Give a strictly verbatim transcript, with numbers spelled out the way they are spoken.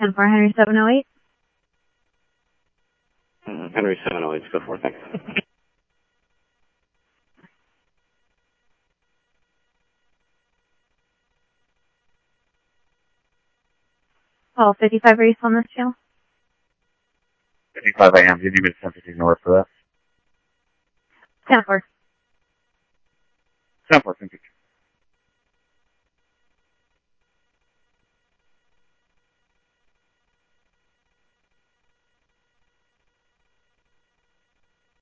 ten four Henry seven oh eight. Uh, Henry seven oh eight, go for it, thanks. Call fifty-five, are you still on this channel? fifty-five A M, do you need me to send fifty north for that? ten four. ten four, thank you.